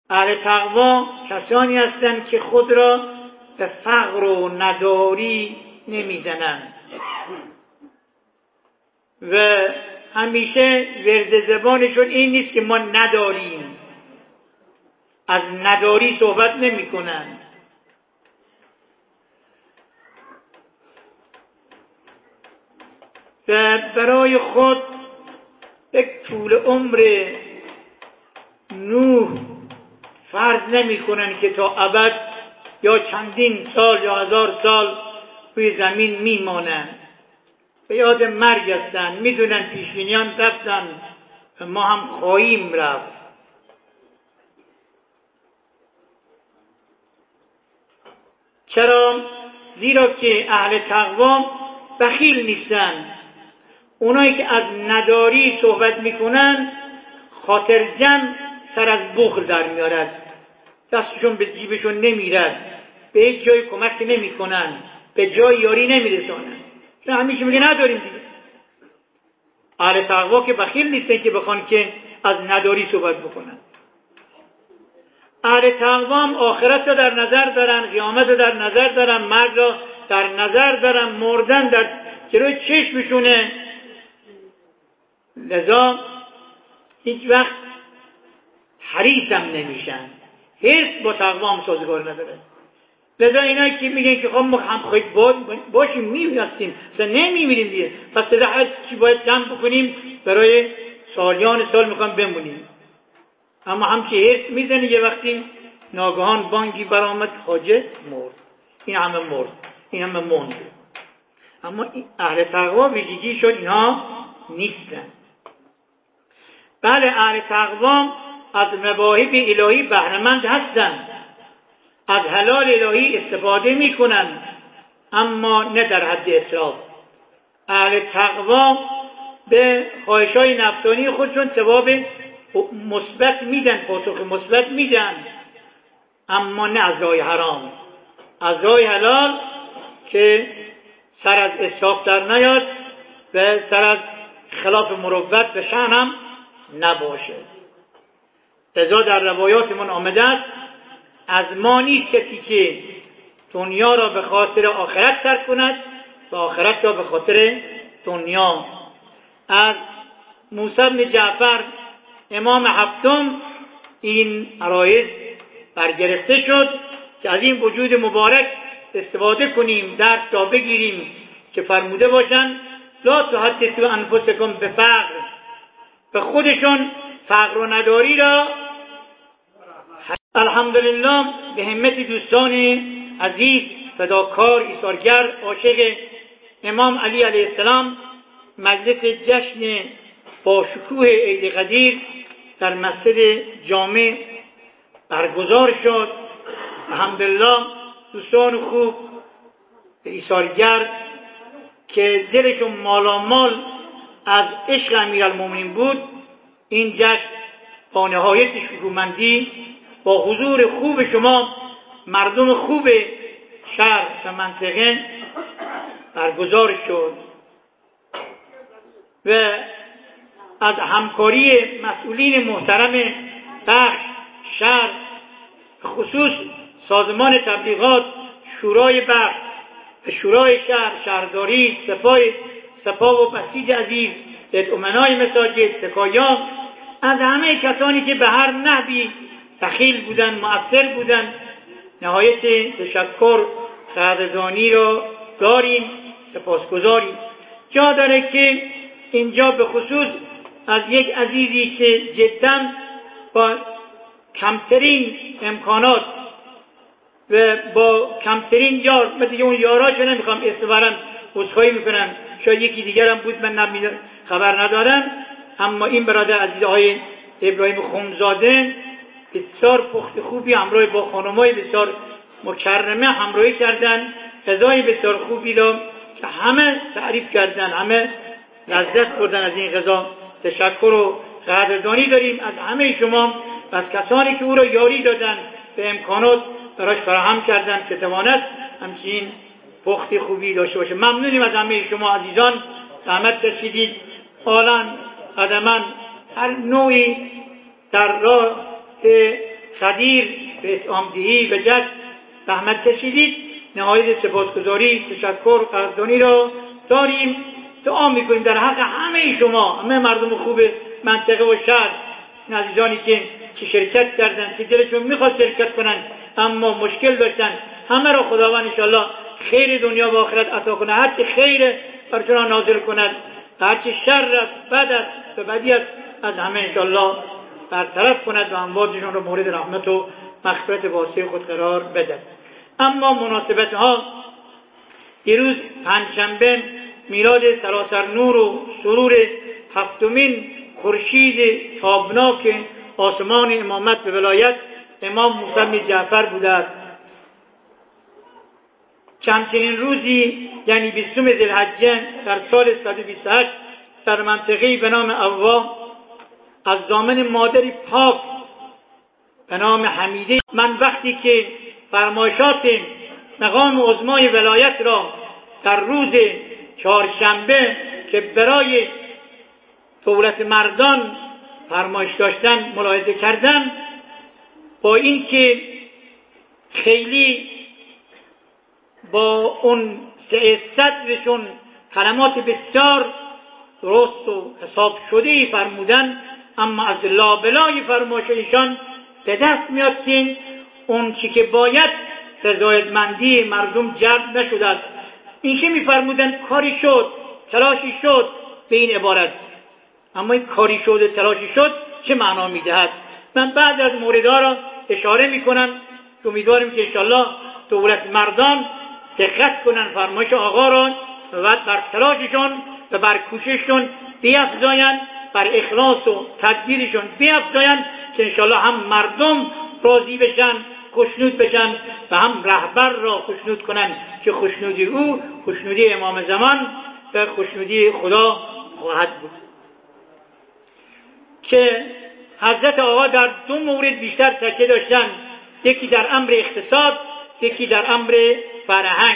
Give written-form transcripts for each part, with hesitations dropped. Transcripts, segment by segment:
اهل تقوا کسانی هستند که خود را به فقر و نداری نمیزنند و همیشه ورد زبانشون این نیست که ما نداریم، از نداری صحبت نمی کنند. و برای خود یک طول عمر نوح فرض نمی کنند که تا ابد یا چندین سال یا 1000 سال روی زمین میمانند. به یاد مرگ هستند، میدونن پیشینیان رفتن و ما هم خواهیم رفت. چرا؟ زیرا که اهل تقوا بخیل نیستند. اونایی که از نداری صحبت میکنن خاطر جمع سر از بخل در میارد، دستشون به جیبشون نمیرد، به هیچ جای کمک نمیکنن، به جای یاری نمیرسانن، چون همیشه میگه نداریم دیگه. اهل تقوا که بخیل نیستن که بخوان که از نداری صحبت بکنن. اهل تقوا هم آخرت را در نظر دارن، قیامت را در نظر دارن، مرگ را در نظر دارن، مردن در جلوی چشمشونه. لذا هیچ وقت حریص هم نمیشن. حرص با تقوا هم سازگار نداره. لذا اینایی که میگن که خب ما هم خواهید باشیم میبینستیم اصلا نمیمیریم دیگه، پس هر چی باید جمع بکنیم برای سالیان سال میخوام بمونیم. اما همچی حرص میزنه یه وقتی ناگهان بانگی برآمد حاجه مرد، این همه مرد، این همه موند. اما اهل تقوا ویژگیشون اینها نیستن. بله اهل تقوا از مواهب الهی بهره‌مند هستند، از حلال الهی استفاده میکنن، اما نه در حد اسراف. اهل تقوا به خواهش‌های نفسانی خودشون ثواب مثبت میدن، پاسخ مثبت میدن، اما نه از راه حرام، از راه حلال که سر از اسراف در نیاد و سر از خلاف مروت و شأن هم نباشه. لذا در روایاتمون آمده است از ما نیست کسی که دنیا را به خاطر آخرت ترک کند و آخرت را به خاطر دنیا. از موسی بن جعفر امام هفتم این عرایض برگرفته شد که از این وجود مبارک استفاده کنیم، درس را بگیریم که فرموده باشند لا تحدثوا انفسکم بفقر، به خودشون فقر و نداری را. الحمدلله به همت دوستان عزیز، فداکار، ایثارگر، عاشق امام علی علیه السلام مجلس جشن با شکوه عید قدیر در مسجد جامع برگزار شد. الحمدلله دوستان خوب ایثارگر که دلشون مالامال از عشق امیرالمومنین بود، این جشن با نهایت شکوهمندی با حضور خوب شما مردم خوب شهر و منطقه برگزار شد و از همکاری مسئولین محترم بخش شهر، خصوص سازمان تبلیغات، شورای بخش، شورای شهر، شهرداری، سپاه و بسیج عزیز، امنای مساجد، سکایان، از همه کسانی که به هر نحوی بخیل بودن، مؤثر بودن، نهایت تشکر قدردانی را داریم، سپاسگزاریم. جا داره که اینجا به خصوص از یک عزیزی که جدا با کمترین امکانات و با کمترین یار، من دیگه اون یاراشو نمیخوام اسم برم، عذرخواهی میکنم، شاید یکی دیگرم بود من خبر ندارم، اما این برادر عزیز آقای ابراهیم خمزاده بسیار پخت خوبی همراه با خانمای بسیار مکرمه همراهی کردن، غذای بسیار خوبی را که همه تعریف کردن، همه لذت بردن از این غذا. تشکر و قدردانی داریم از همه شما و از کسانی که او را یاری دادن، به امکانات براش فراهم کردن که توانست همچین پخت خوبی داشته باشه. ممنونیم از همه شما عزیزان، زحمت کشیدید، آلان قدمن هر نوعی در راه خدیر به اطعامدهی و جشن زحمت کشیدید، نهایت سپاسگزاری، تشکر، قدردانی را داریم. دعا میکنیم در حق همه شما، همه مردم خوب منطقه و شهر، عزیزانی که شرکت کردن، که دلشون میخواد شرکت کنن اما مشکل داشتن، همه را خداوند انشاءالله خیر دنیا و آخرت عطا کنه. هرچی خیر برشون نازل کند، هرچی شر است، بد است و بدی است، از همه انشاءالله برطرف کند و امواتشون رو مورد رحمت و مغفرت واسع خود قرار بدهد. اما مناسبت ها، دیروز پنجشنبه میلاد سراسر نور و سرور هفتمین خورشید تابناک آسمان امامت به ولایت امام موسی بن جعفر بوده است. چندین روزی یعنی 20 ذوالحجه در سال 128 در منطقه‌ای به نام عوا از دامن مادری پاک به نام حمیده، من وقتی که فرمایشات مقام عظمای ولایت را در روز چهارشنبه که برای دولت مردان فرمایش داشتن ملاحظه کردم، با اینکه خیلی با اون صدرشون کلمات بسیار درست و حساب شده فرمودن، اما از لابلای فرمایش ایشان به دست میاد که اون چی که باید رضایتمندی مردم جلب نشده است. این که میفرمودن کاری شد، تلاشی شد به این عبارت، اما این کاری شد و تلاشی شد چه معنا میدهد؟ من بعد از موردها را اشاره میکنم که امیدواریم که انشاءالله دولت مردان دقت کنن فرمایش آقا را و بر تلاششون و بر کوشششون بیفزایند، بر اخلاص و تدبیرشون بیفزایند که انشاءالله هم مردم راضی بشن، خوشنود بشن و هم رهبر را خوشنود کنن که خوشنودی او خوشنودی امام زمان و خوشنودی خدا خواهد بود. که حضرت آقا در دو مورد بیشتر تاکید داشتن، یکی در امر اقتصاد، یکی در امر فرهنگ.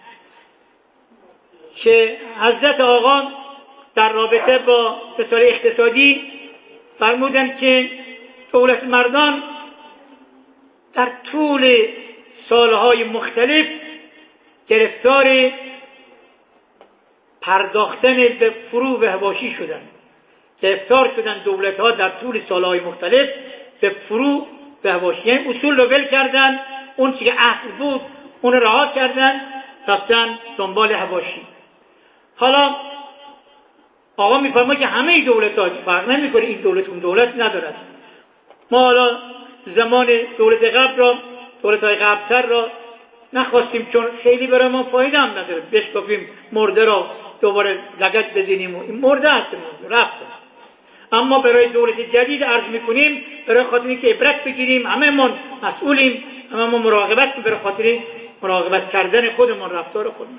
که حضرت آقا در رابطه با مسائل اقتصادی فرمودند که دولت مردان در طول سالهای مختلف گرفتار پرداختن به فرو و حواشی شدند. گرفتار شدن دولت‌ها در طول سالهای مختلف به فرو و حواشی، یعنی اصول رو ول کردن، اون چی که اصل بود اون رو رها کردن، رفتن دنبال حواشی. حالا آقا میفرماید که همه دولت‌ها فرق نمی‌کنه، این دولت اون دولت ندارد. ما حالا زمان دولت قبل را، دولت‌های قبل‌تر را نخواستیم چون خیلی برای ما فایده هم نداره، بشکافیم مرده را دوباره لگد بزنیم و این مرده هست رفته. اما برای دولت جدید عرض میکنیم برای خاطر اینکه عبرت بگیریم، همه من مسئولیم، همه ما مراقبت برای خاطر مراقبت کردن خودمون، رفتار خودمون.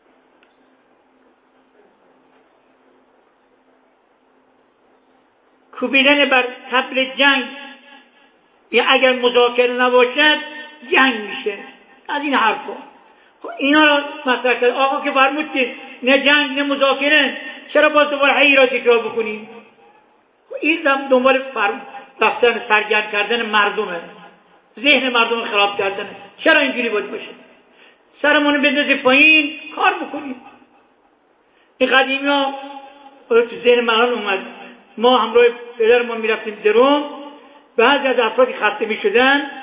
کوبیدن بر طبل جنگ، یا اگر مذاکره نباشد جنگ میشه، از این حرفا. خب اینا را مطرح کرد آقا که فرمود که نه جنگ نه مذاکره، چرا باز دوباره هی را تکرار بکنیم؟ این دنبال رفتن سرگرم کردن مردمه، ذهن مردم خراب کردنه. چرا اینجوری باید باشه؟ سرمون بندازی پایین کار بکنیم. این قدیمی ها تو ذهن مردم اومد. ما همراه پدرمون میرفتیم درون، بعضی از افرادی خسته میشدن